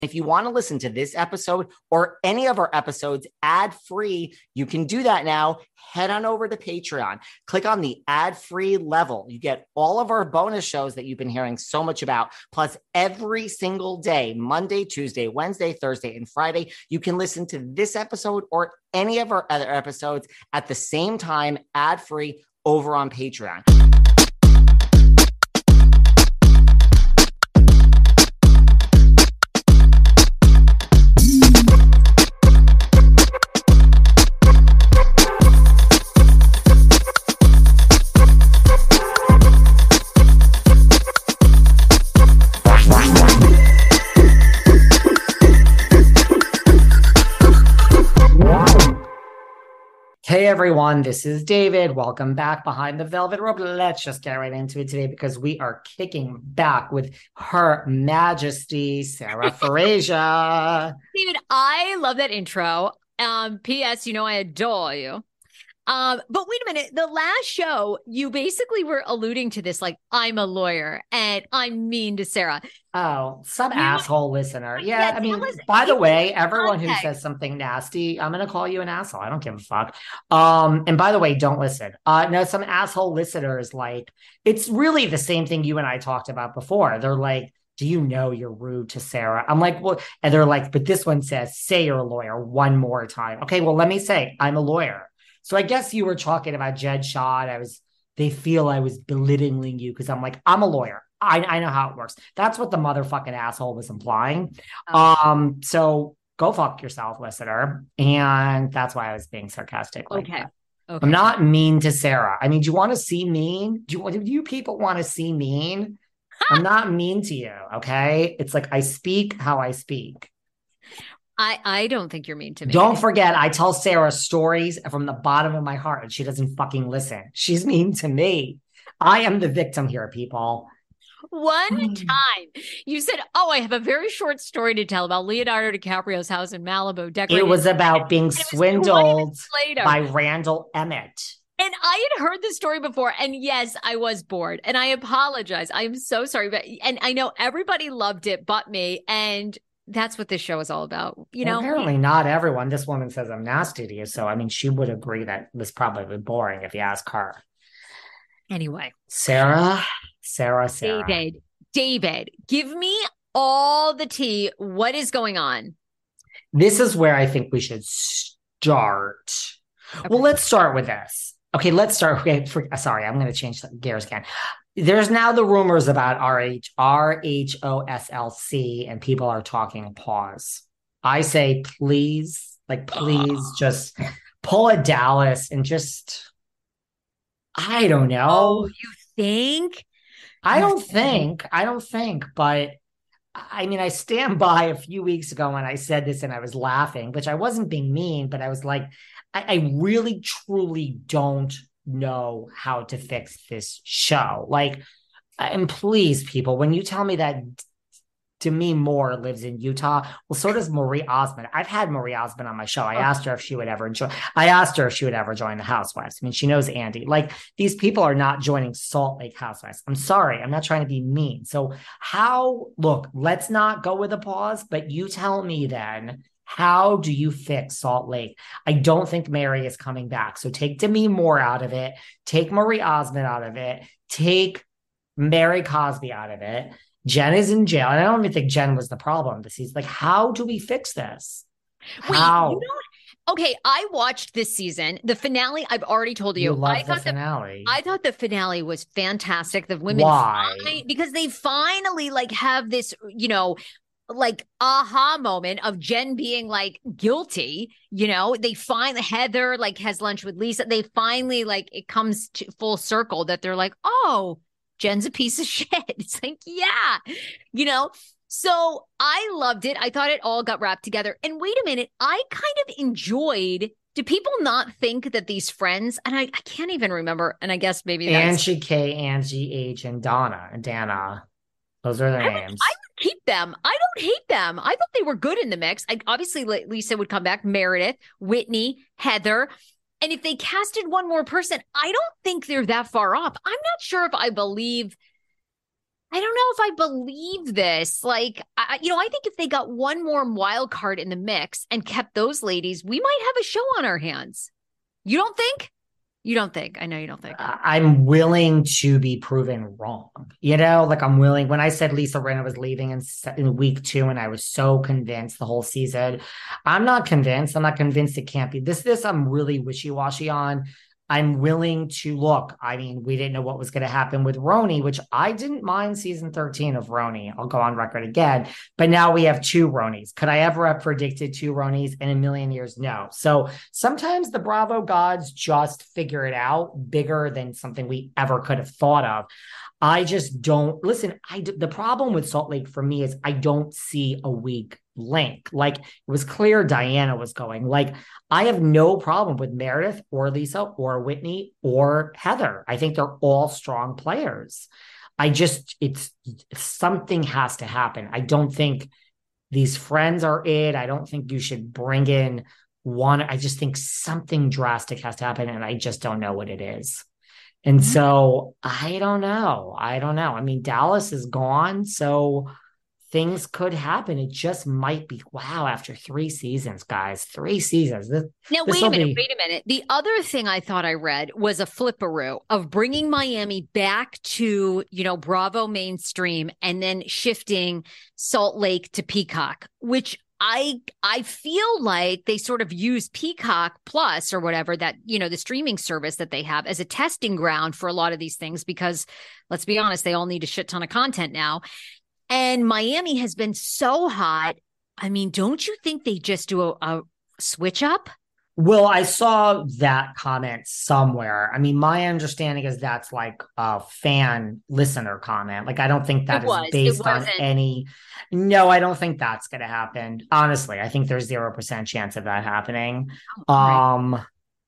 If you want to listen to this episode or any of our episodes ad-free, you can do that now. Head on over to Patreon. Click on the ad-free level. You get all of our bonus shows that you've been hearing so much about. Plus, every single day, Monday, Tuesday, Wednesday, Thursday, and Friday, you can listen to this episode or any of our other episodes at the same time, ad-free, over on Patreon. Hey everyone, this is David. Welcome back behind the velvet rope. Let's just get right into it today because we are kicking back with Her Majesty Sarah Fraser. David, I love that intro. P.S. You know I adore you. But wait a minute. The last show, you basically were alluding to this, like, I'm a lawyer and I'm mean to Sarah. Oh, some asshole listener. Yeah, I mean, by the way, everyone who says something nasty, I'm going to call you an asshole. I don't give a fuck. And by the way, don't listen. No, some asshole listeners, like, it's really the same thing you and I talked about before. They're like, do you know you're rude to Sarah? I'm like, well, and they're like, but this one says, say you're a lawyer one more time. Okay, well, let me say, I'm a lawyer. So I guess you were talking about Jed Shot. They feel I was belittling you because I'm like, I'm a lawyer. I know how it works. That's what the motherfucking asshole was implying. So go fuck yourself, listener. And that's why I was being sarcastic. Like okay. I'm not mean to Sarah. I mean, do you want to see mean? Do you people want to see mean? I'm not mean to you. Okay. It's like I speak how I speak. I don't think you're mean to me. Don't forget, I tell Sarah stories from the bottom of my heart and she doesn't fucking listen. She's mean to me. I am the victim here, people. One time you said, I have a very short story to tell about Leonardo DiCaprio's house in Malibu. It was about being swindled by Randall Emmett. And I had heard the story before. And yes, I was bored. And I apologize. I'm so sorry. And I know everybody loved it but me. And that's what this show is all about. You know, apparently not everyone. This woman says I'm nasty to you. So, I mean, she would agree that it was probably boring if you ask her. Anyway. Sarah. David, give me all the tea. What is going on? This is where I think we should start. Okay. Well, let's start with this. Okay, let's start. Okay, sorry, I'm going to change gears again. There's now the rumors about RHOSLC, and people are talking pause. I say, please just pull a Dallas and just, I don't know. Oh, you think? I don't think, but I mean, I stand by a few weeks ago when I said this and I was laughing, which I wasn't being mean, but I was like, I really, truly don't know how to fix this show. Like, and please, people, when you tell me that Demi Moore lives in Utah, well, so does Marie Osmond. I've had Marie Osmond on my show. I asked her if she would ever join the Housewives. I mean, she knows Andy. Like, these people are not joining Salt Lake Housewives. I'm sorry. I'm not trying to be mean. So let's not go with a pause, but you tell me then, how do you fix Salt Lake? I don't think Mary is coming back. So take Demi Moore out of it. Take Marie Osmond out of it. Take Mary Cosby out of it. Jen is in jail. And I don't even think Jen was the problem this season. Like, how do we fix this? How? Okay, I watched this season. The finale, I've already told you. I thought the finale. I thought the finale was fantastic. The women. Why? Because they finally have this, aha moment of Jen being guilty. They find Heather has lunch with Lisa. They finally it comes to full circle that they're like, oh, Jen's a piece of shit. It's like, yeah, So I loved it. I thought it all got wrapped together. And wait a minute, I kind of enjoyed. Do people not think that these friends, and I can't even remember, and I guess maybe that's Angie K, Angie H, and Dana. Those are their names. I would keep them. I don't hate them. I thought they were good in the mix. Obviously, Lisa would come back, Meredith, Whitney, Heather. And if they casted one more person, I don't think they're that far off. I'm not sure if I believe I don't know if I believe this. Like, I think if they got one more wild card in the mix and kept those ladies, we might have a show on our hands. You don't think? You don't think. I know you don't think. I'm willing to be proven wrong. Like I'm willing. When I said Lisa Rinna was leaving in week 2, and I was so convinced the whole season, I'm not convinced. I'm not convinced it can't be this. I'm really wishy-washy on. I'm willing to look. I mean, we didn't know what was going to happen with Roni, which I didn't mind season 13 of Roni. I'll go on record again. But now we have 2 Ronis. Could I ever have predicted 2 Ronis in a million years? No. So sometimes the Bravo gods just figure it out bigger than something we ever could have thought of. I just don't listen. The problem with Salt Lake for me is I don't see a weak link. Like it was clear Diana was going. Like I have no problem with Meredith or Lisa or Whitney or Heather. I think they're all strong players. It's something has to happen. I don't think these friends are it. I don't think you should bring in one. I just think something drastic has to happen, and I just don't know what it is. And so I don't know. I mean, Dallas is gone, so things could happen. It just might be, wow, after 3 seasons, guys, 3 seasons. Now, wait a minute. The other thing I thought I read was a flipperoo of bringing Miami back to, Bravo mainstream and then shifting Salt Lake to Peacock, which I feel like they sort of use Peacock Plus or whatever that, the streaming service that they have as a testing ground for a lot of these things, because let's be honest, they all need a shit ton of content now. And Miami has been so hot. I mean, don't you think they just do a switch up? Well, I saw that comment somewhere. I mean, my understanding is that's like a fan listener comment. Like, I don't think that is based on any. No, I don't think that's going to happen. Honestly, I think there's 0% chance of that happening. Right.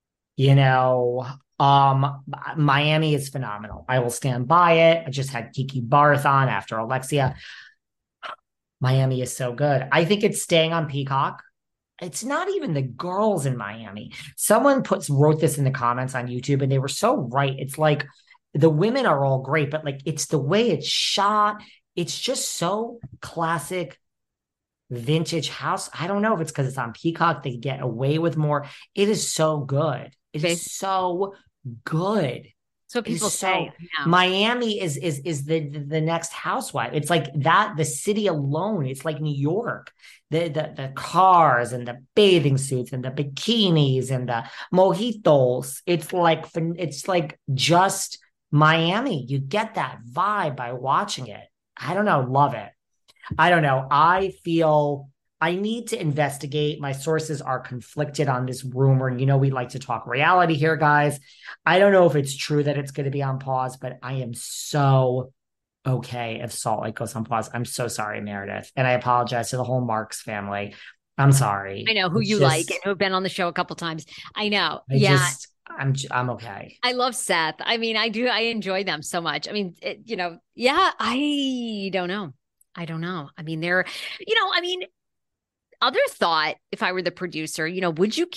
Miami is phenomenal. I will stand by it. I just had Kiki Barth on after Alexia. Miami is so good. I think it's staying on Peacock. It's not even the girls in Miami. Someone wrote this in the comments on YouTube, and they were so right. It's like the women are all great, but like it's the way it's shot. It's just so classic vintage house. I don't know if it's because it's on Peacock. They get away with more. It is so good. It is so good. So people say Miami is the next housewife. It's like that, the city alone. It's like New York. The cars and the bathing suits and the bikinis and the mojitos. It's like just Miami. You get that vibe by watching it. I don't know, love it. I don't know. I feel I need to investigate. My sources are conflicted on this rumor. And we like to talk reality here, guys. I don't know if it's true that it's going to be on pause, but I am so okay if Salt Lake goes on pause. I'm so sorry, Meredith. And I apologize to the whole Marks family. I'm sorry. I know who you like and who've been on the show a couple times. I know. I'm okay. I love Seth. I mean, I do. I enjoy them so much. I mean, I don't know. I mean, other thought, if I were the producer, would you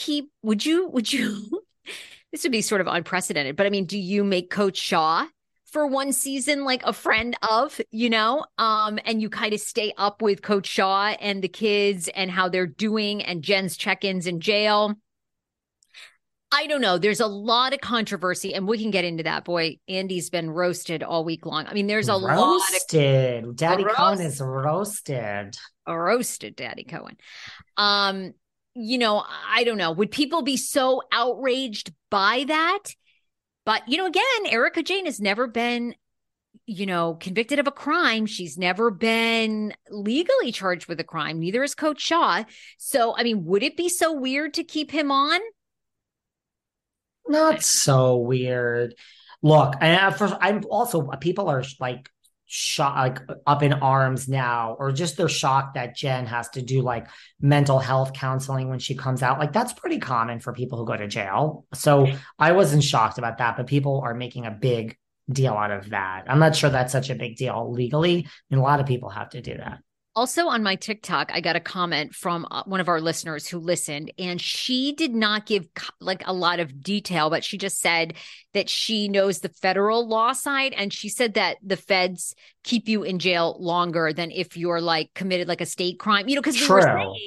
this would be sort of unprecedented, but I mean, do you make Coach Shaw for one season like a friend of, and you kind of stay up with Coach Shaw and the kids and how they're doing and Jen's check-ins in jail? I don't know. There's a lot of controversy, and we can get into that. Boy, Andy's been roasted all week long. I mean, there's a lot of Daddy Cohen is roasted. Roasted Daddy Cohen. I don't know. Would people be so outraged by that? But, again, Erica Jane has never been, convicted of a crime. She's never been legally charged with a crime. Neither is Coach Shaw. So, I mean, would it be so weird to keep him on? Not so weird. Look, I'm also, people are like shocked, like up in arms now, or just they're shocked that Jen has to do like mental health counseling when she comes out. Like that's pretty common for people who go to jail. So I wasn't shocked about that, but people are making a big deal out of that. I'm not sure that's such a big deal legally. And a lot of people have to do that. Also on my TikTok, I got a comment from one of our listeners who listened, and she did not give like a lot of detail, but she just said that she knows the federal law side. And she said that the feds keep you in jail longer than if you're like committed like a state crime, because True.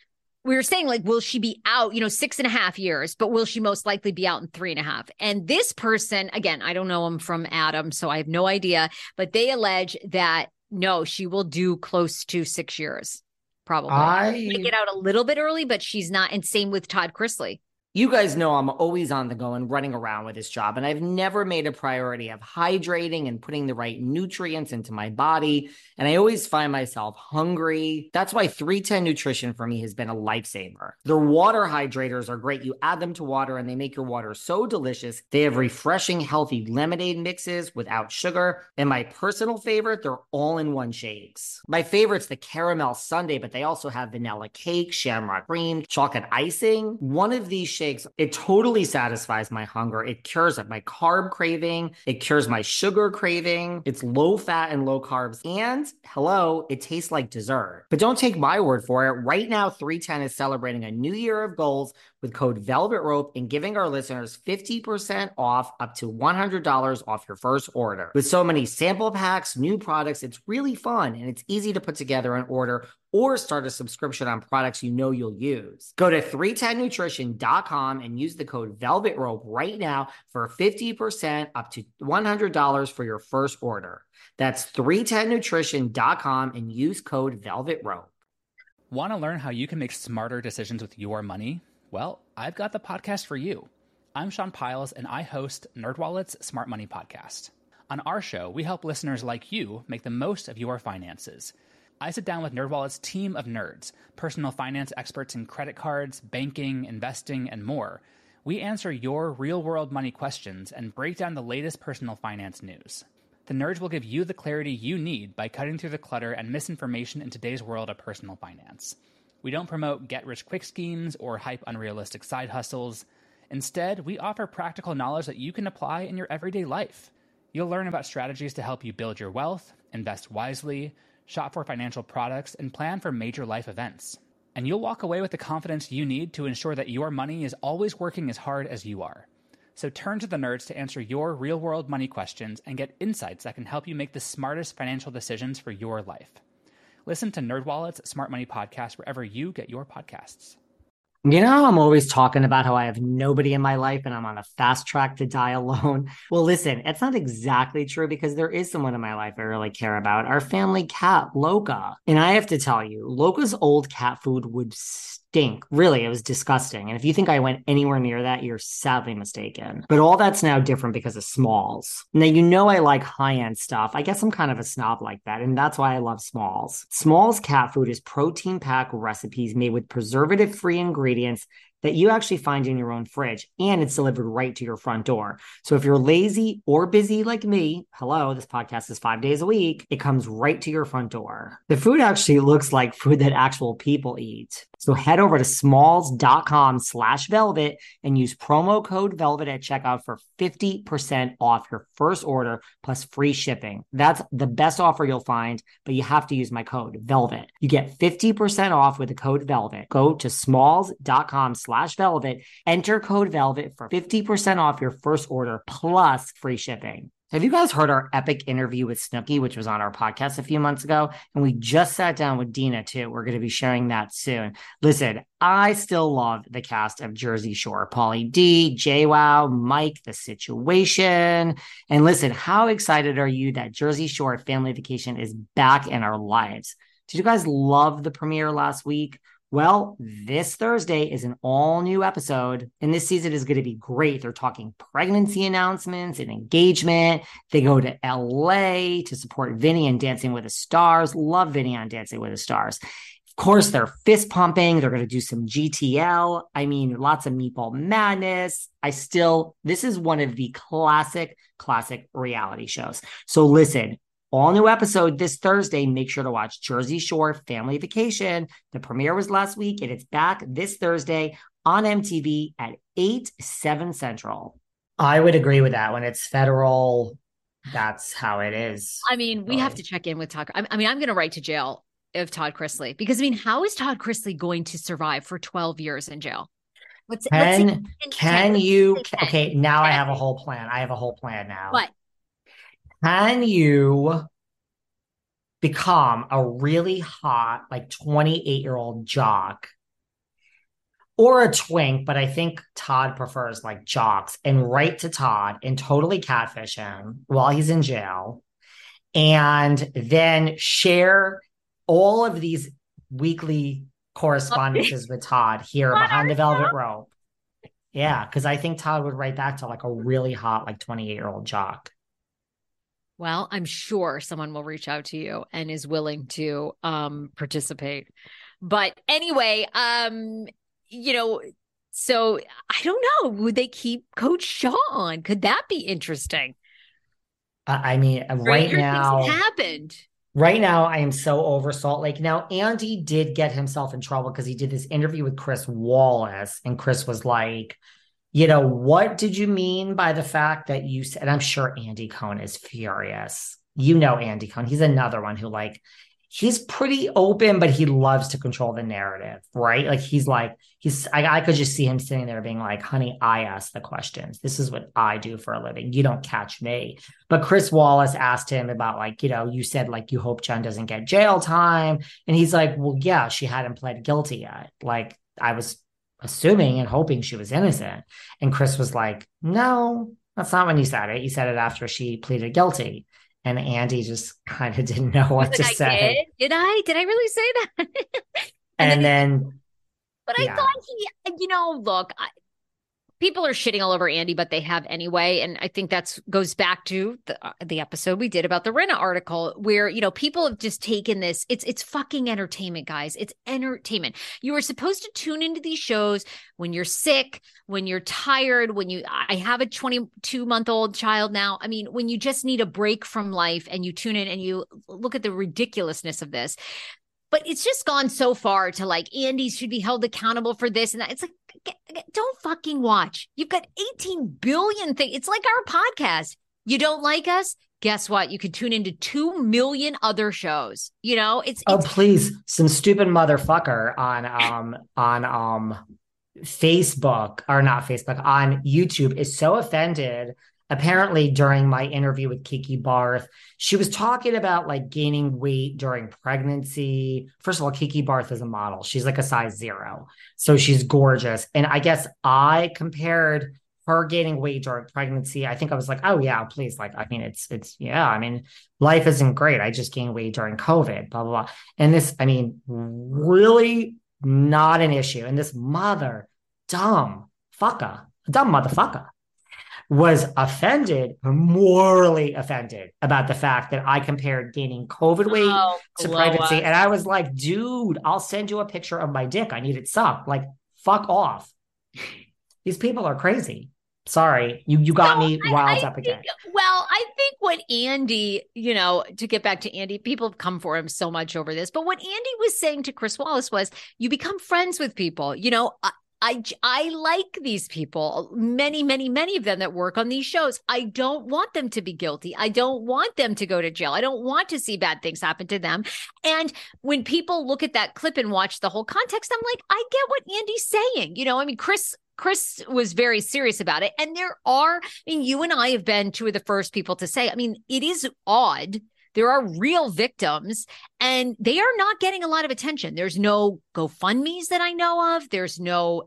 we were saying like, will she be out, 6.5 years, but will she most likely be out in 3.5? And this person, again, I don't know him from Adam, so I have no idea, but they allege that no, she will do close to 6 years, probably. She might I get out a little bit early, but she's not. And same with Todd Chrisley. You guys know I'm always on the go and running around with this job, and I've never made a priority of hydrating and putting the right nutrients into my body, and I always find myself hungry. That's why 310 Nutrition for me has been a lifesaver. Their water hydrators are great. You add them to water, and they make your water so delicious. They have refreshing, healthy lemonade mixes without sugar, and my personal favorite, they're all-in-one shakes. My favorite's the caramel sundae, but they also have vanilla cake, shamrock cream, chocolate icing. One of these shakes, it totally satisfies my hunger. It cures my carb craving. It cures my sugar craving. It's low fat and low carbs. And hello, it tastes like dessert. But don't take my word for it. Right now, 310 is celebrating a new year of goals with code Velvet Rope and giving our listeners 50% off up to $100 off your first order. With so many sample packs, new products, it's really fun and it's easy to put together an order or start a subscription on products you'll use. Go to 310nutrition.com and use the code Velvet Rope right now for 50% up to $100 for your first order. That's 310nutrition.com and use code Velvet Rope. Want to learn how you can make smarter decisions with your money? Well, I've got the podcast for you. I'm Sean Piles, and I host NerdWallet's Smart Money Podcast. On our show, we help listeners like you make the most of your finances. I sit down with NerdWallet's team of nerds, personal finance experts in credit cards, banking, investing, and more. We answer your real-world money questions and break down the latest personal finance news. The nerds will give you the clarity you need by cutting through the clutter and misinformation in today's world of personal finance. We don't promote get-rich-quick schemes or hype unrealistic side hustles. Instead, we offer practical knowledge that you can apply in your everyday life. You'll learn about strategies to help you build your wealth, invest wisely, shop for financial products, and plan for major life events. And you'll walk away with the confidence you need to ensure that your money is always working as hard as you are. So turn to the nerds to answer your real-world money questions and get insights that can help you make the smartest financial decisions for your life. Listen to NerdWallet's Smart Money Podcast wherever you get your podcasts. I'm always talking about how I have nobody in my life and I'm on a fast track to die alone. Well, listen, it's not exactly true because there is someone in my life I really care about, our family cat, Loca. And I have to tell you, Loca's old cat food would stink. Really, it was disgusting. And if you think I went anywhere near that, you're sadly mistaken. But all that's now different because of Smalls. Now, I like high-end stuff. I guess I'm kind of a snob like that, and that's why I love Smalls. Smalls cat food is protein-packed recipes made with preservative-free ingredients that you actually find in your own fridge, and it's delivered right to your front door. So if you're lazy or busy like me, hello, this podcast is 5 days a week, it comes right to your front door. The food actually looks like food that actual people eat. So head over to smalls.com/velvet and use promo code velvet at checkout for 50% off your first order plus free shipping. That's the best offer you'll find, but you have to use my code velvet. You get 50% off with the code velvet. Go to smalls.com/velvet, enter code velvet for 50% off your first order plus free shipping. Have you guys heard our epic interview with Snooki, which was on our podcast a few months ago? And we just sat down with Dina too. We're going to be sharing that soon. Listen, I still love the cast of Jersey Shore. Pauly D, JWoww, Mike, The Situation. And listen, how excited are you that Jersey Shore Family Vacation is back in our lives? Did you guys love the premiere last week? Well, this Thursday is an all-new episode, and this season is going to be great. They're talking pregnancy announcements and engagement. They go to LA to support Vinny and Dancing with the Stars. Love Vinny on Dancing with the Stars. Of course, they're fist pumping. They're going to do some GTL. I mean, lots of Meatball Madness. This is one of the classic reality shows. So listen, all new episode this Thursday. Make sure to watch Jersey Shore Family Vacation. The premiere was last week, and it's back this Thursday on MTV at 8/7 Central. I would agree with that. When it's federal, that's how it is. I mean, we have to check in with Tucker. I'm going to write to jail of Todd Chrisley? Because I mean, how is Todd Chrisley going to survive for 12 years in jail? Can you, okay, now I 10. have a whole plan. I have a whole plan now. What? Can you become a really hot, like 28-year-old jock or a twink, but I think Todd prefers like jocks, and write to Todd and totally catfish him while he's in jail, and then share all of these weekly correspondences with Todd here behind the velvet rope? Yeah, because I think Todd would write back to like a really hot, like 28-year-old jock. Well, I'm sure someone will reach out to you and is willing to participate. But anyway, so I don't know. Would they keep Coach Sean? Could that be interesting? I mean, right now, things happened. Right now, I am so over Salt Lake. Now, Andy did get himself in trouble because he did this interview with Chris Wallace, and Chris was like, what did you mean by the fact that you said, and I'm sure Andy Cohen is furious. Andy Cohen, he's another one who he's pretty open, but he loves to control the narrative, right? I could just see him sitting there being like, honey, I ask the questions. This is what I do for a living. You don't catch me. But Chris Wallace asked him about you said you hope Jen doesn't get jail time. And he's like, well, yeah, she hadn't pled guilty yet. I was assuming and hoping she was innocent. And Chris was like, no, that's not when you said it. You said it after she pleaded guilty. And Andy just kind of didn't know what to say. Did I really say that? But yeah. I thought look, people are shitting all over Andy, but they have anyway. And I think that goes back to the episode we did about the Rinna article where, people have just taken this. It's fucking entertainment, guys. It's entertainment. You are supposed to tune into these shows when you're sick, when you're tired, I have a 22-month-old child now. I mean, when you just need a break from life and you tune in and you look at the ridiculousness of this. But it's just gone so far to Andy should be held accountable for this and that. It's don't fucking watch. You've got 18 billion things. It's like our podcast. You don't like us? Guess what? You can tune into 2 million other shows. It's please, some stupid motherfucker on Facebook, or not Facebook, on YouTube is so offended. Apparently, during my interview with Kiki Barth, she was talking about gaining weight during pregnancy. First of all, Kiki Barth is a model. She's a size 0. So she's gorgeous. And I guess I compared her gaining weight during pregnancy. I think I was like, oh yeah, please. Life isn't great. I just gained weight during COVID, blah, blah, blah. And this, really not an issue. And this dumb motherfucker was morally offended about the fact that I compared gaining COVID weight to pregnancy. And I was like, dude, I'll send you a picture of my dick. I need it sucked. Fuck off. These people are crazy. Sorry. You got me riled up again. Well, I think what Andy, to get back to Andy, people have come for him so much over this. But what Andy was saying to Chris Wallace was, you become friends with people. I like these people, many, many, many of them that work on these shows. I don't want them to be guilty. I don't want them to go to jail. I don't want to see bad things happen to them. And when people look at that clip and watch the whole context, I'm like, I get what Andy's saying. Chris was very serious about it. And you and I have been two of the first people to say, it is odd. There are real victims and they are not getting a lot of attention. There's no GoFundMe's that I know of. There's no,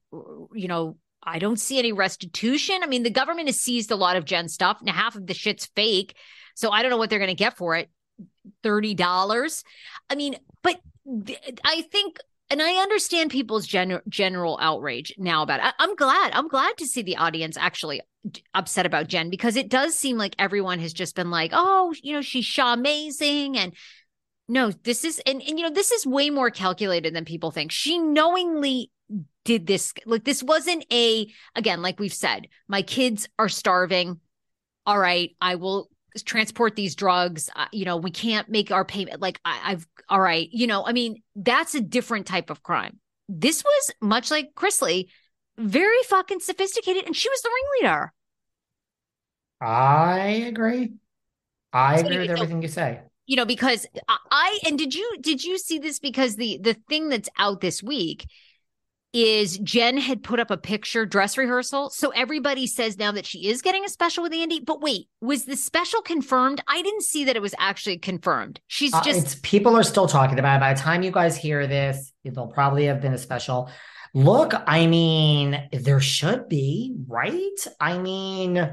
I don't see any restitution. The government has seized a lot of Jen stuff. Now half of the shit's fake. So I don't know what they're going to get for it. $30. But I think, and I understand people's general outrage now about it. I'm glad to see the audience actually upset about Jen, because it does seem like everyone has just been like, oh, she's amazing. And no, this is, and this is way more calculated than people think. She knowingly did this. This wasn't again, like we've said, my kids are starving. All right, I will transport these drugs. We can't make our payment. All right. That's a different type of crime. This was much like Chrisley, very fucking sophisticated. And she was the ringleader. I agree. I agree with everything you say. you know, because and did you see this? Because the thing that's out this week is Jen had put up a picture dress rehearsal. So everybody says now that she is getting a special with Andy. But wait, was the special confirmed? I didn't see that it was actually confirmed. She's just people are still talking about it. By the time you guys hear this, there'll probably have been a special. Look, I mean, there should be, right? I mean,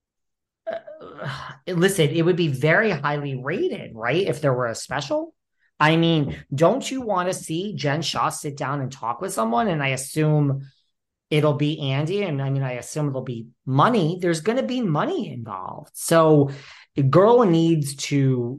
listen, it would be very highly rated, right? If there were a special. I mean, don't you want to see Jen Shah sit down and talk with someone? And I assume it'll be Andy. And I mean, I assume it'll be money. There's going to be money involved. So the girl needs to,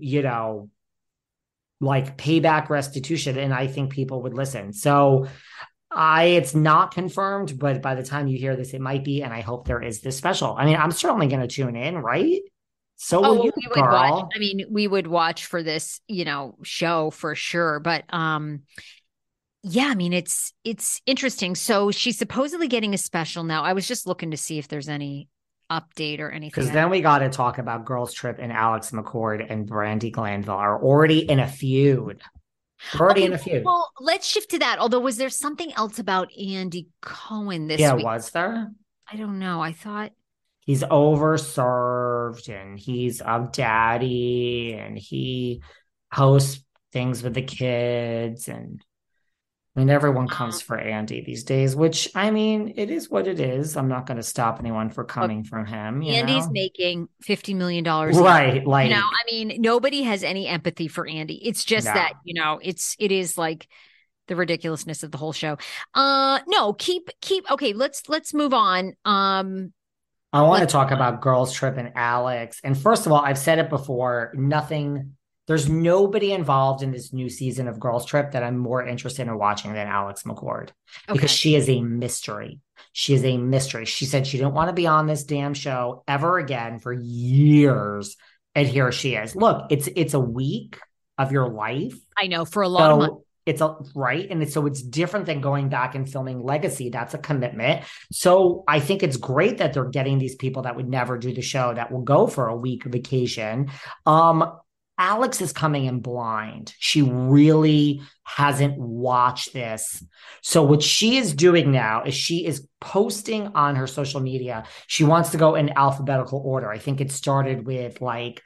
like pay back restitution. And I think people would listen. So it's not confirmed, but by the time you hear this, it might be. And I hope there is this special. I mean, I'm certainly going to tune in, right? So will you, we would Carl. watch. I mean, we would watch for this, show for sure. But yeah, I mean, it's interesting. So she's supposedly getting a special now. I was just looking to see if there's any update or anything. Because then we got to talk about Girls Trip, and Alex McCord and Brandi Glanville are already in a feud. Well, let's shift to that. Although, was there something else about Andy Cohen this week? Yeah, was there? I don't know. I thought he's overserved and he's a daddy and he hosts things with the kids. And I mean, everyone comes for Andy these days, which, I mean, it is what it is. I'm not going to stop anyone for coming from him. Andy's making $50 million. Right. Like, I mean, nobody has any empathy for Andy. It's just that, it is like the ridiculousness of the whole show. Okay, let's move on. I want to talk about Girls Trip and Alex. And first of all, I've said it before, there's nobody involved in this new season of Girls Trip that I'm more interested in watching than Alex McCord, because she is a mystery. She is a mystery. She said she didn't want to be on this damn show ever again for years. And here she is. Look, it's a week of your life. I know, for a lot of months. It's right. And so it's different than going back and filming Legacy. That's a commitment. So I think it's great that they're getting these people that would never do the show that will go for a week vacation. Alex is coming in blind. She really hasn't watched this. So what she is doing now is she is posting on her social media. She wants to go in alphabetical order. I think it started with like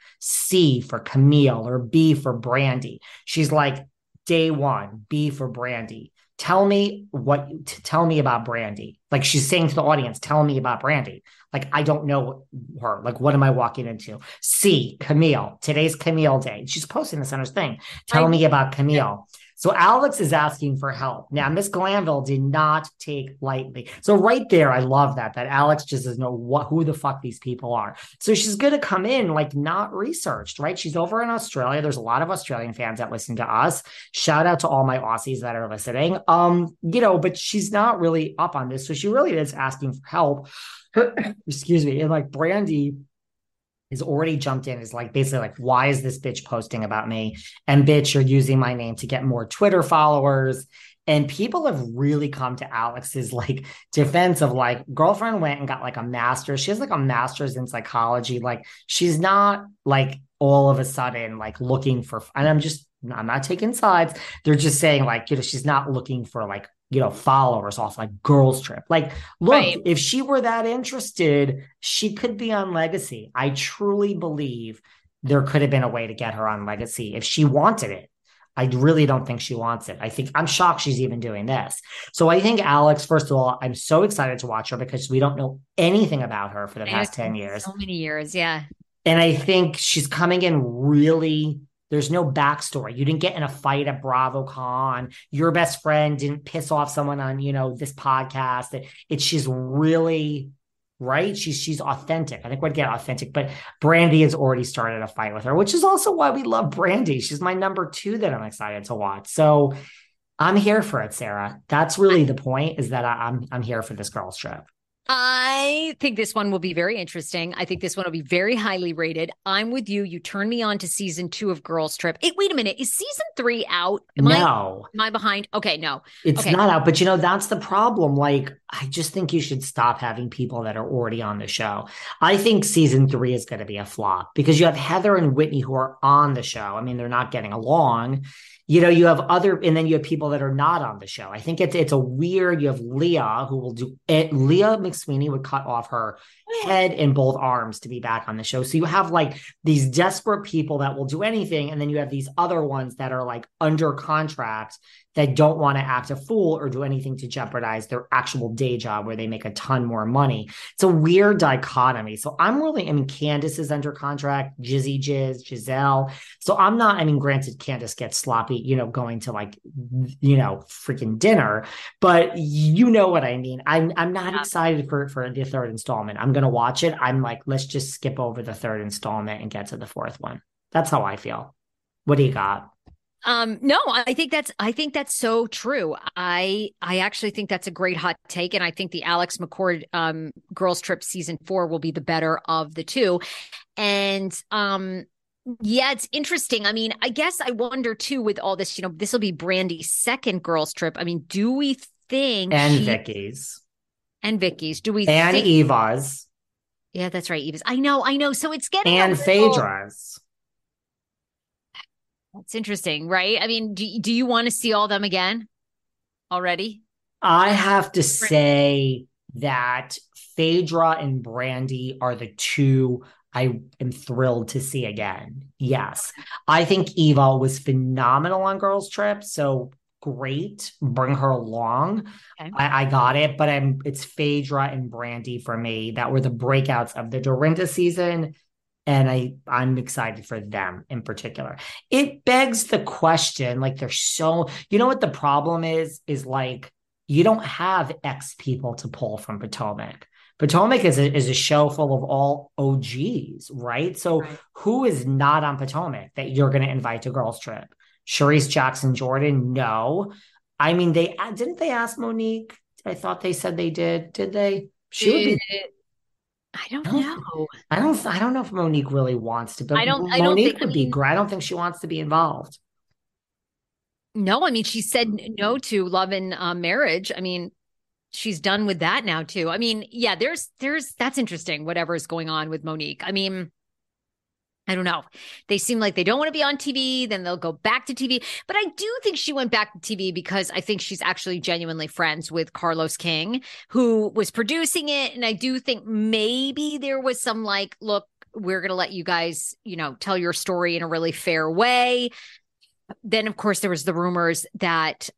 C for Camille or B for Brandi. She's like, day one, B for Brandi. Tell me about Brandi. Like, she's saying to the audience, tell me about Brandi. Like, I don't know her. Like, what am I walking into? C, Camille. Today's Camille Day. She's posting this on her thing. Tell me about Camille. So Alex is asking for help. Now, Miss Glanville did not take lightly. So right there, I love that Alex just doesn't know who the fuck these people are. So she's going to come in like not researched, right? She's over in Australia. There's a lot of Australian fans that listen to us. Shout out to all my Aussies that are listening. But she's not really up on this. So she really is asking for help. Excuse me. And like Brandi is already jumped in, is like basically like, why is this bitch posting about me? And bitch, you're using my name to get more Twitter followers. And people have really come to Alex's like defense of like, girlfriend went and got like a master's. She has like a master's in psychology. Like, she's not like all of a sudden like looking for, and I'm not taking sides. They're just saying like, she's not looking for like, followers off like Girls Trip. Like, look, right. If she were that interested, she could be on Legacy. I truly believe there could have been a way to get her on Legacy if she wanted it. I really don't think she wants it. I'm shocked she's even doing this. So I think Alex, first of all, I'm so excited to watch her because we don't know anything about her for the past 10 years. So many years, yeah. And I think she's coming in really... There's no backstory. You didn't get in a fight at BravoCon. Your best friend didn't piss off someone on, this podcast. She's really right. She's authentic. I think we'd get authentic, but Brandi has already started a fight with her, which is also why we love Brandi. She's my number 2 that I'm excited to watch. So I'm here for it, Sarah. That's really the point, is that I'm here for this Girls Trip. I think this one will be very interesting. I think this one will be very highly rated. I'm with you. You turned me on to season 2 of Girls Trip. Wait a minute. Is season 3 out? No. Am I behind? Okay, no. It's Okay. not out, but that's the problem. Like, I just think you should stop having people that are already on the show. I think season 3 is going to be a flop because you have Heather and Whitney who are on the show. I mean, they're not getting along. You have and then you have people that are not on the show. I think it's a weird, you have Leah who will do it. Leah McSweeney would cut off her head and both arms to be back on the show. So you have like these desperate people that will do anything. And then you have these other ones that are like under contract that don't want to act a fool or do anything to jeopardize their actual day job where they make a ton more money. It's a weird dichotomy. So Candace is under contract, Jizzy Jiz, Giselle. So granted, Candace gets sloppy, going to like, freaking dinner, but you know what I mean? I'm not excited for the third installment. I'm going to watch it. I'm like, let's just skip over the third installment and get to the fourth one. That's how I feel. What do you got? No, I think that's so true. I actually think that's a great hot take. And I think the Alex McCord Girls Trip season 4 will be the better of the two. And yeah, it's interesting. I mean, I guess I wonder too with all this, this will be Brandy's second Girls Trip. I mean, do we think Vicky's. Do we and think Eva's? Yeah, that's right. Eva's. I know. So it's getting and Phaedra's. That's interesting, right? I mean, do you want to see all them again already? I have to say that Phaedra and Brandy are the two I am thrilled to see again. Yes. I think Eva was phenomenal on Girls Trip. So great. Bring her along. Okay. I got it, but it's Phaedra and Brandy for me. That were the breakouts of the Dorinda season. And I'm excited for them in particular. It begs the question, like they're so, what the problem is like, you don't have X people to pull from Potomac. Potomac is a show full of all OGs, right? So Who is not on Potomac that you're going to invite to Girls Trip? Charisse Jackson Jordan? No. I mean, didn't they ask Monique? I thought they said they did. Did they? She would be. I don't know. I don't know if Monique really wants to, but Monique would be great. I don't think she wants to be involved. No, I mean, she said no to Love and Marriage. I mean, she's done with that now too. I mean, yeah, there's that's interesting. Whatever is going on with Monique. I mean, I don't know. They seem like they don't want to be on TV. Then they'll go back to TV. But I do think she went back to TV because I think she's actually genuinely friends with Carlos King, who was producing it. And I do think maybe there was some like, look, we're going to let you guys, tell your story in a really fair way. Then, of course, there was the rumors that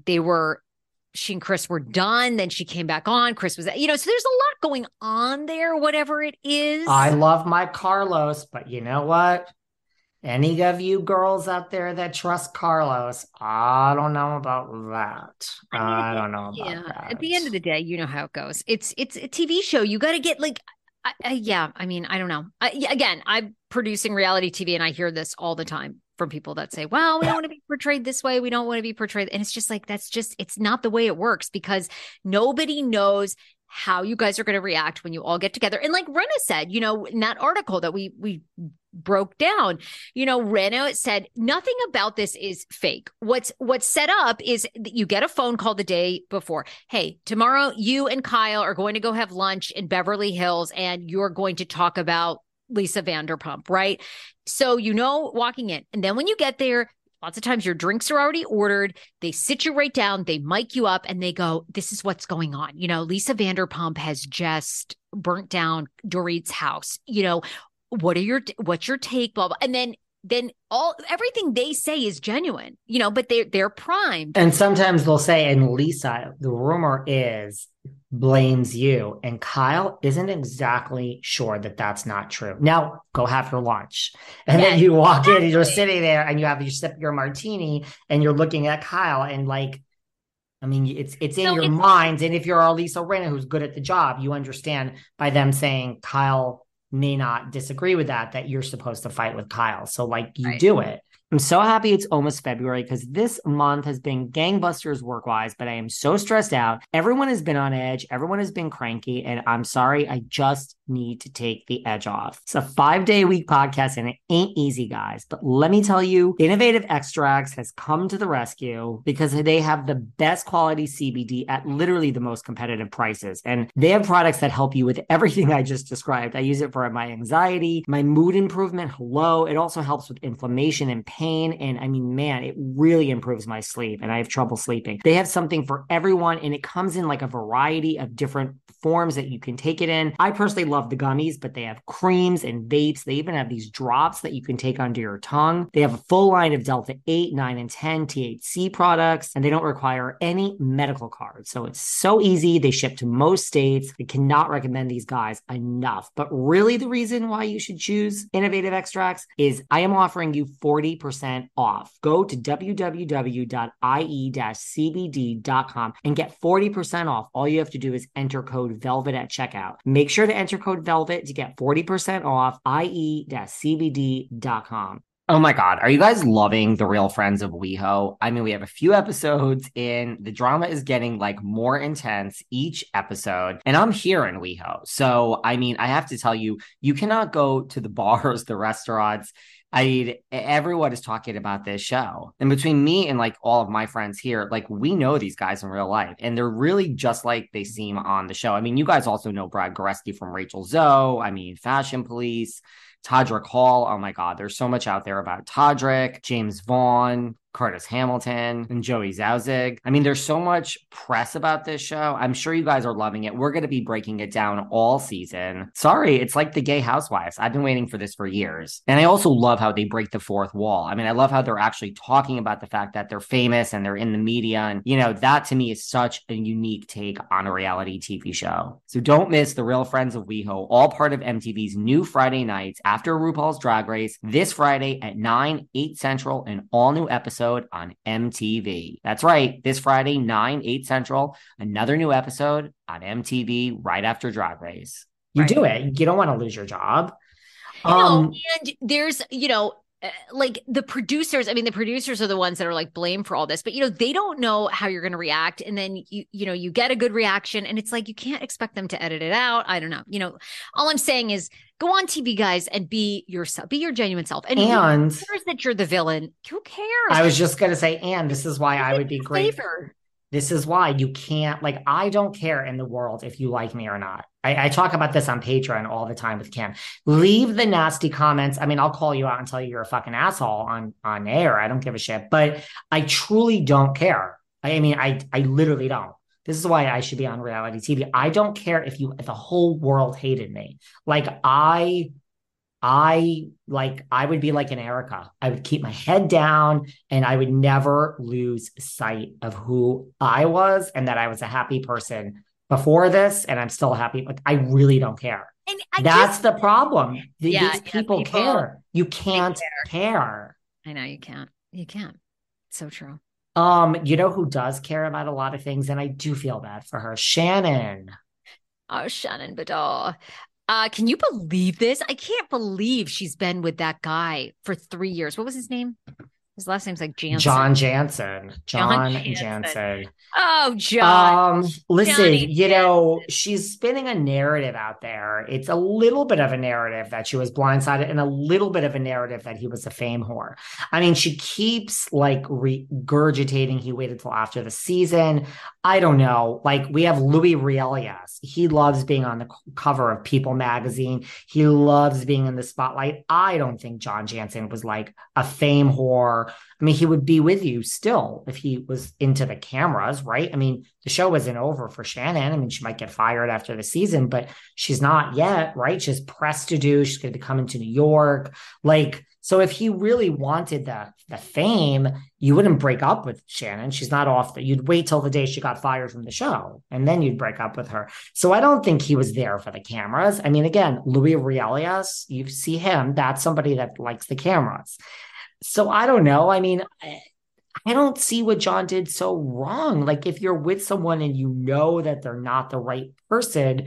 she and Chris were done. Then she came back on. Chris was, so there's a lot going on there, whatever it is. I love my Carlos, but you know what? Any of you girls out there that trust Carlos, I don't know about that. I don't know about that. At the end of the day, you know how it goes. It's a TV show. You got to get like, I mean, I don't know. Again, I'm producing reality TV and I hear this all the time from people that say, well, we don't want to be portrayed this way. We don't want to be portrayed. And it's just like, it's not the way it works because nobody knows how you guys are going to react when you all get together. And like Rinna said, in that article that we broke down, Rinna said nothing about this is fake. What's set up is that you get a phone call the day before. Hey, tomorrow you and Kyle are going to go have lunch in Beverly Hills and you're going to talk about Lisa Vanderpump, right? So, walking in. And then when you get there, lots of times your drinks are already ordered. They sit you right down. They mic you up and they go, this is what's going on. Lisa Vanderpump has just burnt down Dorit's house. What's your take? Blah, blah. And then everything they say is genuine, but they're primed. And sometimes they'll say, and Lisa, the rumor is, blames you. And Kyle isn't exactly sure that that's not true. Now go have your lunch. And then you walk in and you're sitting there and you sip your martini and you're looking at Kyle and like, I mean, it's in your mind. And if you're a Lisa Rinna who's good at the job, you understand by them saying Kyle may not disagree with that you're supposed to fight with Kyle. So like you do it. I'm so happy it's almost February because this month has been gangbusters work-wise, but I am so stressed out. Everyone has been on edge. Everyone has been cranky, and I'm sorry. I just need to take the edge off. It's a 5-day-a-week podcast, and it ain't easy, guys. But let me tell you, Innovative Extracts has come to the rescue because they have the best quality CBD at literally the most competitive prices. And they have products that help you with everything I just described. I use it for my anxiety, my mood improvement. Hello. It also helps with inflammation and pain. And I mean, man, it really improves my sleep and I have trouble sleeping. They have something for everyone and it comes in like a variety of different forms that you can take it in. I personally love the gummies, but they have creams and vapes. They even have these drops that you can take under your tongue. They have a full line of Delta 8, 9, and 10 THC products, and they don't require any medical cards. So it's so easy. They ship to most states. I cannot recommend these guys enough. But really the reason why you should choose Innovative Extracts is I am offering you 40% off. Go to www.ie-cbd.com and get 40% off. All you have to do is enter code VELVET at checkout. Make sure to enter code VELVET to get 40% off ie-cbd.com. Oh my God. Are you guys loving The Real Friends of WeHo? I mean, we have a few episodes in. The drama is getting like more intense each episode. And I'm here in WeHo. So, I mean, I have to tell you, you cannot go to the bars, the restaurants. I mean, everyone is talking about this show. And between me and like all of my friends here, like we know these guys in real life and they're really just like they seem on the show. I mean, you guys also know Brad Goreski from Rachel Zoe. I mean, Fashion Police, Todrick Hall. Oh my God, there's so much out there about Todrick, James Vaughn, Curtis Hamilton, and Joey Zauzig. I mean, there's so much press about this show. I'm sure you guys are loving it. We're going to be breaking it down all season. Sorry, it's like the Gay Housewives. I've been waiting for this for years. And I also love how they break the fourth wall. I mean, I love how they're actually talking about the fact that they're famous and they're in the media. And, you know, that to me is such a unique take on a reality TV show. So don't miss The Real Friends of WeHo, all part of MTV's new Friday nights after RuPaul's Drag Race this Friday at 9, 8 Central, an all new episode on MTV. That's right. This Friday, 9, 8 Central, another new episode on MTV right after Drag Race. You do it. You don't want to lose your job. And there's, like the producers, I mean, the producers are the ones that are like blamed for all this, but they don't know how you're going to react. And then you get a good reaction and it's like, you can't expect them to edit it out. I don't know. All I'm saying is go on TV, guys, and be yourself, be your genuine self. And who cares that you're the villain? Who cares? I was just going to say, and this is why I would be great. This is why you can't, like, I don't care in the world if you like me or not. I talk about this on Patreon all the time with Kim. Leave the nasty comments. I mean, I'll call you out and tell you you're a fucking asshole on air. I don't give a shit, but I truly don't care. I mean, I literally don't. This is why I should be on reality TV. I don't care if the whole world hated me. Like I would be like an Erica. I would keep my head down and I would never lose sight of who I was and that I was a happy person before this. And I'm still happy. Like, I really don't care. And that's the problem. These people care. You can't care. I know you can't. You can't. It's so true. You know who does care about a lot of things? And I do feel bad for her. Shannon. Oh, Shannon Bedore. Can you believe this? I can't believe she's been with that guy for 3 years. What was his name? His last name's like Jansen. John Jansen. John Jansen. Oh, John. Listen, she's spinning a narrative out there. It's a little bit of a narrative that she was blindsided and a little bit of a narrative that he was a fame whore. I mean, she keeps like regurgitating he waited till after the season. I don't know. Like, we have Louis Rielias. He loves being on the cover of People magazine. He loves being in the spotlight. I don't think John Jansen was like a fame whore. I mean, he would be with you still if he was into the cameras, right? I mean, the show isn't over for Shannon. I mean, she might get fired after the season, but she's not yet, right? She's pressed to do. She's going to be coming to New York. Like, so if he really wanted the fame, you wouldn't break up with Shannon. She's not off. You'd wait till the day she got fired from the show, and then you'd break up with her. So I don't think he was there for the cameras. I mean, again, Louis Rielias, you see him. That's somebody that likes the cameras. So I don't know. I mean, I don't see what John did so wrong. Like, if you're with someone and you know that they're not the right person,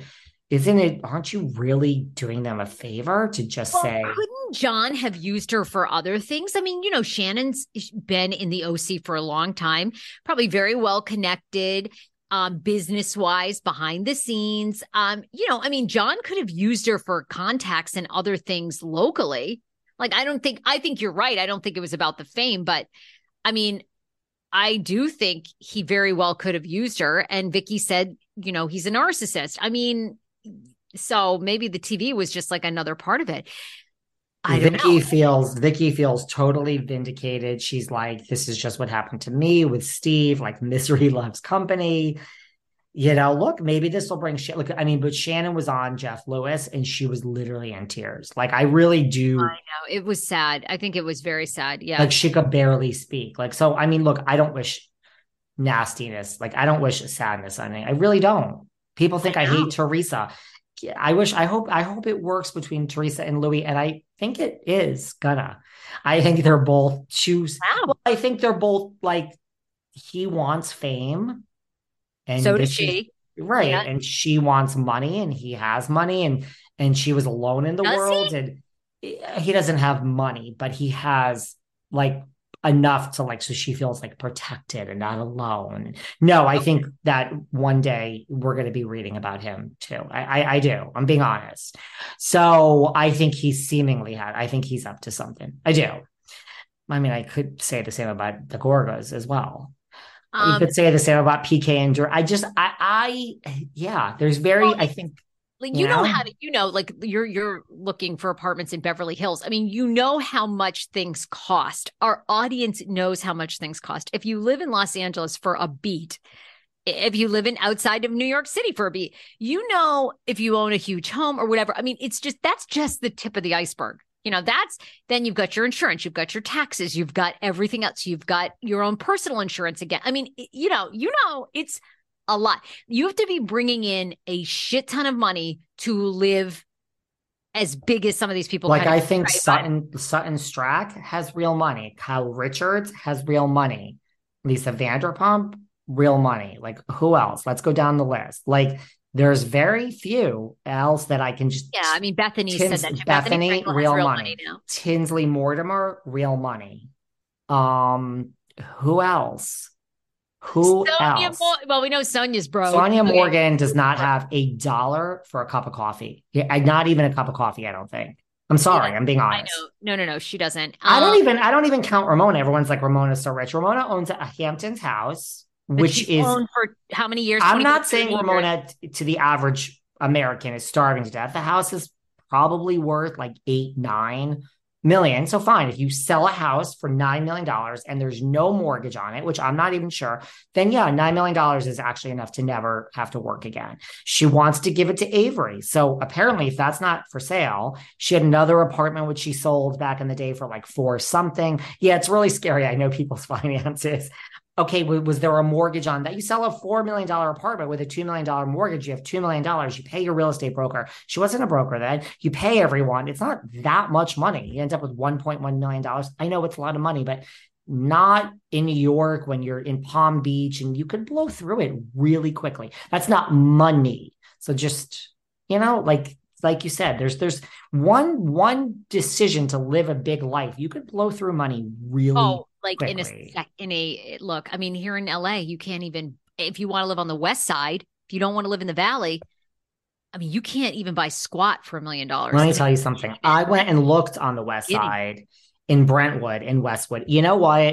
aren't you really doing them a favor to just say, couldn't John have used her for other things? I mean, Shannon's been in the OC for a long time, probably very well connected, business wise, behind the scenes. John could have used her for contacts and other things locally. Like, I think you're right. I don't think it was about the fame, but I mean, I do think he very well could have used her. And Vicky said, he's a narcissist. I mean, so maybe the TV was just like another part of it. Vicky feels totally vindicated. She's like, this is just what happened to me with Steve, like misery loves company. Look, maybe this will bring shit. Look, I mean, but Shannon was on Jeff Lewis and she was literally in tears. Like, I really do. I know. It was sad. I think it was very sad. Yeah. Like, she could barely speak. Like, so, I mean, look, I don't wish nastiness. Like, I don't wish sadness on it. I really don't. People think I hate Teresa. I hope it works between Teresa and Louis. And I think it is gonna. I think they're both Wow. Well, I think they're both like, he wants fame. And so does she. Right. Yeah. And she wants money and he has money and she was alone in the world. And he doesn't have money, but he has like enough to like, so she feels like protected and not alone. No, I think that one day we're going to be reading about him too. I do. I'm being honest. So I think I think he's up to something. I do. I mean, I could say the same about the Gorgas as well. You could say the same about PK and Drew. There's I think. Like, know how to, like you're looking for apartments in Beverly Hills. I mean, how much things cost. Our audience knows how much things cost. If you live in Los Angeles for a beat, if you live outside of New York City for a beat, if you own a huge home or whatever. I mean, that's just the tip of the iceberg. Then you've got your insurance, you've got your taxes, you've got everything else. You've got your own personal insurance again. I mean, it's a lot. You have to be bringing in a shit ton of money to live as big as some of these people. Like, I think Sutton Strack has real money. Kyle Richards has real money. Lisa Vanderpump, real money. Like, who else? Let's go down the list. Like, there's very few else that I can just. Yeah, I mean, Bethany said that. Bethany, real money now. Tinsley Mortimer, real money. Who else? Who else? Well, we know Sonia's broke. Sonia Morgan does not have $1 for a cup of coffee. Yeah, not even a cup of coffee, I don't think. I'm sorry, I'm being honest. I know. No, she doesn't. I don't even count Ramona. Everyone's like, Ramona's so rich. Ramona owns a Hamptons house. Which is owned for how many years? I'm not saying Ramona to the average American is starving to death. The house is probably worth like 8-9 million. So fine, if you sell a house for $9 million and there's no mortgage on it, which I'm not even sure, then yeah, $9 million is actually enough to never have to work again. She wants to give it to Avery. So apparently, if that's not for sale, she had another apartment which she sold back in the day for like 4 something. Yeah, it's really scary. I know people's finances. Okay, was there a mortgage on that? You sell a $4 million apartment with a $2 million mortgage. You have $2 million. You pay your real estate broker. She wasn't a broker then. You pay everyone. It's not that much money. You end up with $1.1 million. I know it's a lot of money, but not in New York when you're in Palm Beach and you could blow through it really quickly. That's not money. So just, like you said, there's one decision to live a big life. You could blow through money really quickly. Look, I mean, here in LA, you can't even, if you want to live on the West Side, if you don't want to live in the Valley, I mean, you can't even buy squat for $1 million. Let me tell you something. I went and looked on the West Side in Brentwood, in Westwood. You know what?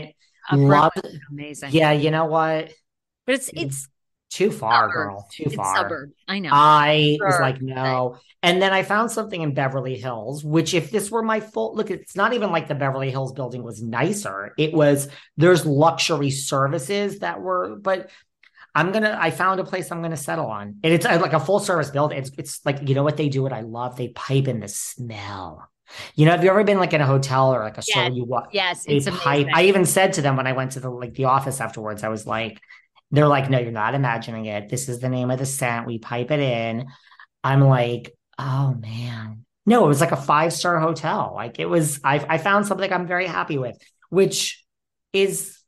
Amazing. Yeah, you know what? But it's too far, girl. Too far. Suburb. I know. I was like, no. And then I found something in Beverly Hills, which if this were my full look, it's not even like the Beverly Hills building was nicer. There's luxury services that were, but I found a place I'm going to settle on. And it's like a full service building. It's like, you know what they do? What I love? They pipe in the smell. Have you ever been like in a hotel or like a store you walk? Yes. It's pipe. I even said to them when I went to the office afterwards, I was like, they're like, no, you're not imagining it. This is the name of the scent. We pipe it in. I'm like, oh man. No, it was like a 5-star hotel. Like it was, I found something I'm very happy with, which is,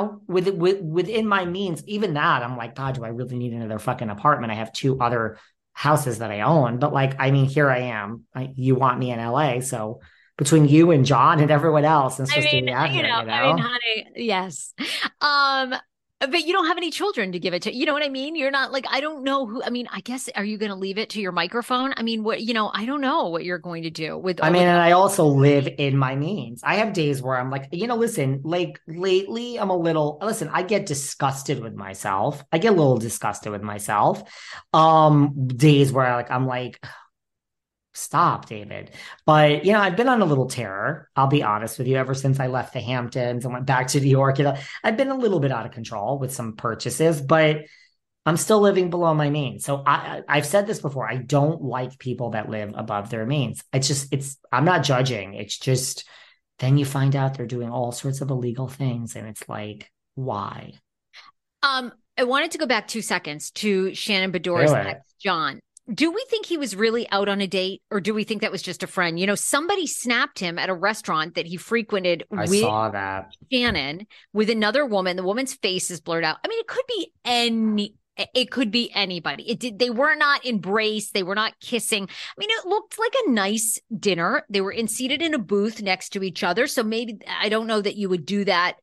within my means. Even that, I'm like, God, do I really need another fucking apartment? I have 2 other houses that I own, but like, I mean, here I am. You want me in LA. So between you and John and everyone else, it's I just to mean, be out here, you I mean, know? honey, yes. Um, but you don't have any children to give it to. You know what I mean? You're not like, I don't know who, I mean, I guess, are you going to leave it to your microphone? I mean, what, I don't know what you're going to do with, I mean, with, and I also live in my means. I have days where I'm like, listen, like lately listen, I get disgusted with myself. I get a little disgusted with myself. Days where I'm like, stop, David. But I've been on a little terror. I'll be honest with you. Ever since I left the Hamptons and went back to New York, I've been a little bit out of control with some purchases, but I'm still living below my means. So I've said this before. I don't like people that live above their means. I'm not judging. It's just then you find out they're doing all sorts of illegal things, and it's like, why? I wanted to go back 2 seconds to Shannon Bedore's Do it. ex, John. Do we think he was really out on a date, or do we think that was just a friend? Somebody snapped him at a restaurant that he frequented I with saw that. Shannon with another woman. The woman's face is blurred out. I mean, it could be anybody. They were not embraced. They were not kissing. I mean, it looked like a nice dinner. They were seated in a booth next to each other. So maybe, I don't know that you would do that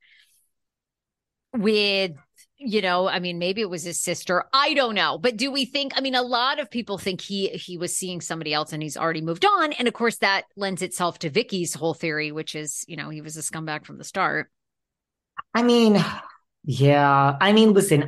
with, I mean, maybe it was his sister. I don't know. But do we think, I mean, a lot of people think he was seeing somebody else and he's already moved on. And of course, that lends itself to Vicky's whole theory, which is, he was a scumbag from the start. I mean, yeah. I mean, listen,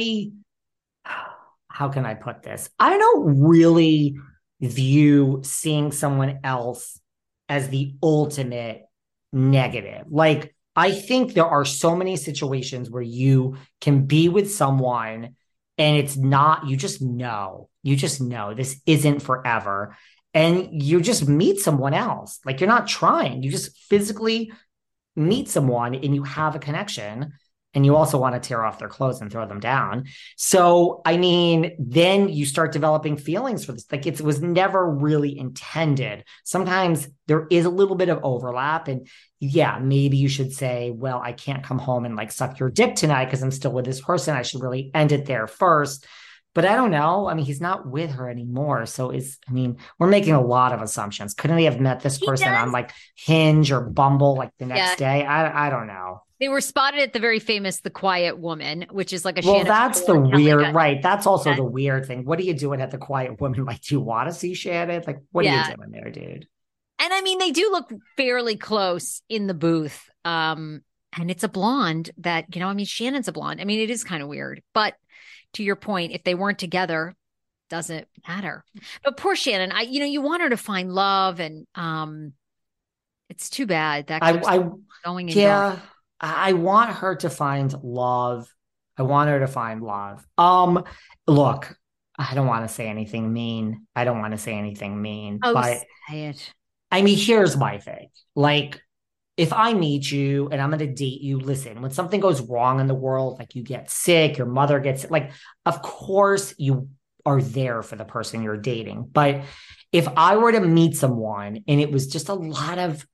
how can I put this? I don't really view seeing someone else as the ultimate negative. Like, I think there are so many situations where you can be with someone and it's not, you just know this isn't forever. And you just meet someone else. Like, you're not trying, you just physically meet someone and you have a connection. And you also want to tear off their clothes and throw them down. So, I mean, then you start developing feelings for this. Like, it was never really intended. Sometimes there is a little bit of overlap. And yeah, maybe you should say, well, I can't come home and like suck your dick tonight because I'm still with this person. I should really end it there first. But I don't know. I mean, he's not with her anymore. So we're making a lot of assumptions. Couldn't he have met this person on like Hinge or Bumble like the next day? I don't know. They were spotted at the very famous The Quiet Woman, which is like a Well, that's the weird, right? That's also the weird thing. What are you doing at The Quiet Woman? Like, do you want to see Shannon? Like, what are you doing there, dude? And I mean, they do look fairly close in the booth. And it's a blonde that, Shannon's a blonde. I mean, it is kind of weird. But to your point, if they weren't together, doesn't matter. But poor Shannon, you want her to find love, and it's too bad that keeps going and going. I want her to find love. Look, I don't want to say anything mean. But say it. I mean, here's my thing. Like, if I meet you and I'm going to date you, listen, when something goes wrong in the world, like you get sick, your mother gets sick, like, of course you are there for the person you're dating. But if I were to meet someone and it was just a lot of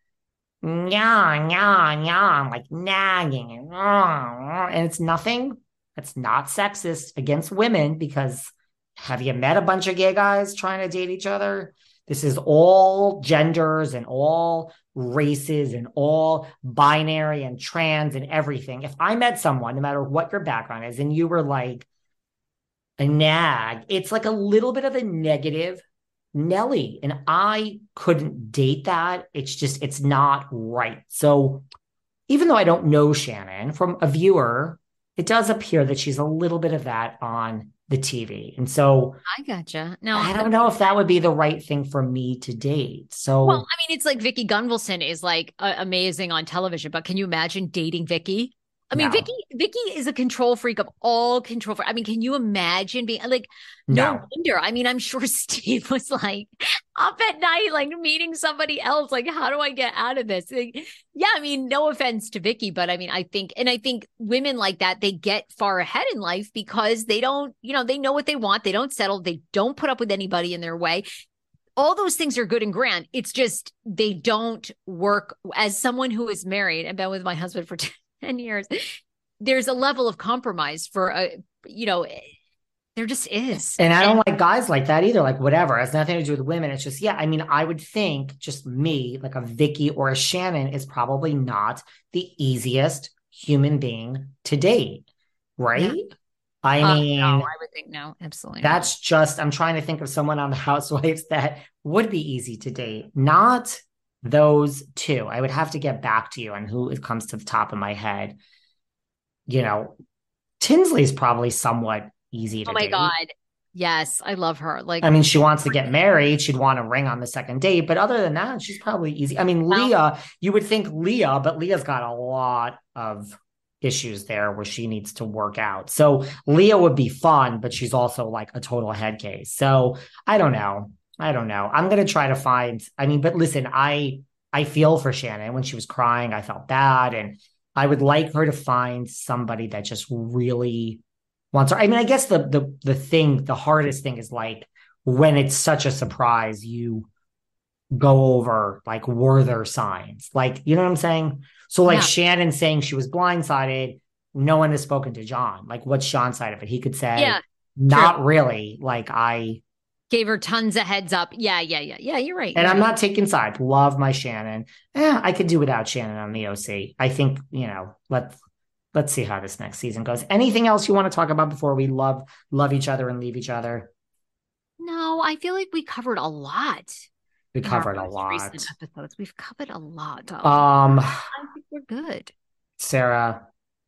like nagging and it's nothing that's not sexist against women, because have you met a bunch of gay guys trying to date each other? This is all genders and all races and all binary and trans and everything. If I met someone, no matter what your background is, and you were like a nag, it's like a little bit of a negative Nelly, and I couldn't date that. It's not right. So even though I don't know Shannon, from a viewer, it does appear that she's a little bit of that on the TV. And so I gotcha. No, I don't know if that would be the right thing for me to date. So, well, I mean, it's like Vicki Gunvalson is like amazing on television, but can you imagine dating Vicki? I mean, no. Vicki is a control freak of all control. I mean, can you imagine being like, no wonder. I mean, I'm sure Steve was like up at night, like meeting somebody else. Like, how do I get out of this? Like, yeah, I mean, no offense to Vicki, but I mean, I think women like that, they get far ahead in life because they don't, they know what they want. They don't settle. They don't put up with anybody in their way. All those things are good and grand. It's just, they don't work. As someone who is married and been with my husband for 10 years, there's a level of compromise for to There just is. And I don't like guys like that either. Like, whatever. It has nothing to do with women. It's just, yeah, I mean, I would think just me, like a Vicky or a Shannon is probably not the easiest human being to date. Right? Yeah. I mean, no, I would think no, absolutely. That's just, I'm trying to think of someone on the Housewives that would be easy to date. Not those two. I would have to get back to you on who it comes to the top of my head. You know, Tinsley's probably somewhat easy to date. Oh my God. Yes, I love her. Like, I mean, she wants to get married. She'd want a ring on the second date. But other than that, she's probably easy. I mean, Leah, you would think Leah, but Leah's got a lot of issues there where she needs to work out. So Leah would be fun, but she's also like a total head case. So I don't know. I'm going to try to find, I mean, but listen, I feel for Shannon. When she was crying, I felt bad. And I would like her to find somebody that just really wants her. I mean, I guess the hardest thing is like when it's such a surprise, you go over like, were there signs? Like, you know what I'm saying? So like Shannon saying she was blindsided, no one has spoken to John. Like, what's Sean's side of it? He could say, not really. Like, I gave her tons of heads up. Yeah, you're right. And I'm not taking sides. Love my Shannon. I could do without Shannon on the OC. I think, let's see how this next season goes. Anything else you want to talk about before we love each other and leave each other? No, I feel like we covered a lot. We covered a lot. Recent episodes. We've covered a lot. I think we're good. Sarah,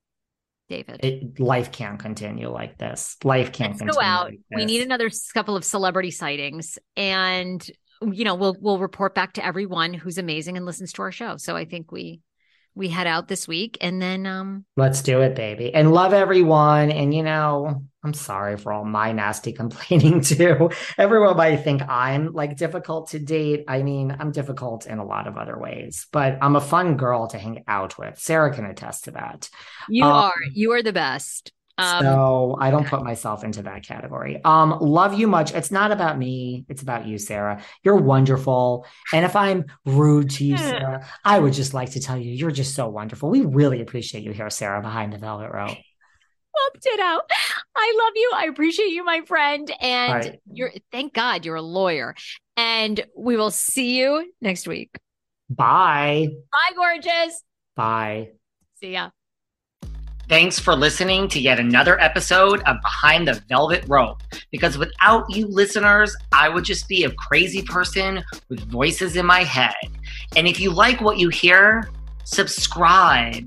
David, life can't continue like this. Life can't continue. Let's go out. Like we need another couple of celebrity sightings, and we'll report back to everyone who's amazing and listens to our show. So I think we head out this week, and then let's do it, baby. And love everyone. And I'm sorry for all my nasty complaining too. Everyone might think I'm like difficult to date. I mean, I'm difficult in a lot of other ways, but I'm a fun girl to hang out with. Sarah can attest to that. You are the best. So I don't put myself into that category. Love you much. It's not about me. It's about you, Sarah. You're wonderful. And if I'm rude to you, Sarah, I would just like to tell you, you're just so wonderful. We really appreciate you here, Sarah, behind the velvet rope. Well, ditto. I love you. I appreciate you, my friend. And thank God you're a lawyer. And we will see you next week. Bye. Bye, gorgeous. Bye. See ya. Thanks for listening to yet another episode of Behind the Velvet Rope. Because without you listeners, I would just be a crazy person with voices in my head. And if you like what you hear, subscribe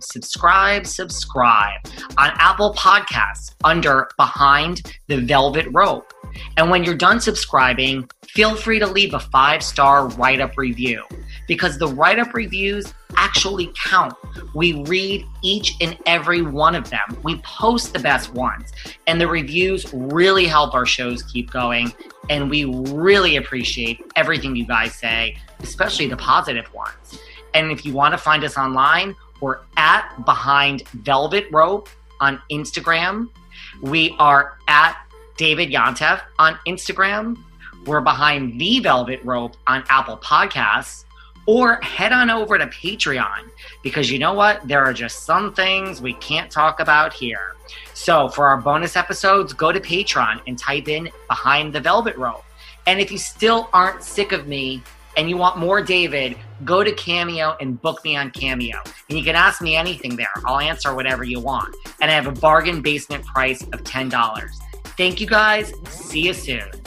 on Apple Podcasts under Behind the Velvet Rope. And when you're done subscribing, feel free to leave a 5-star write-up review, because the write-up reviews actually count. We read each and every one of them. We post the best ones, and the reviews really help our shows keep going. And we really appreciate everything you guys say, especially the positive ones. And if you want to find us online, we're at Behind Velvet Rope on Instagram. We are at David Yontef on Instagram. We're Behind the Velvet Rope on Apple Podcasts. Or head on over to Patreon, because you know what? There are just some things we can't talk about here. So for our bonus episodes, go to Patreon and type in Behind the Velvet Rope. And if you still aren't sick of me and you want more David, go to Cameo and book me on Cameo. And you can ask me anything there. I'll answer whatever you want. And I have a bargain basement price of $10. Thank you guys. See you soon.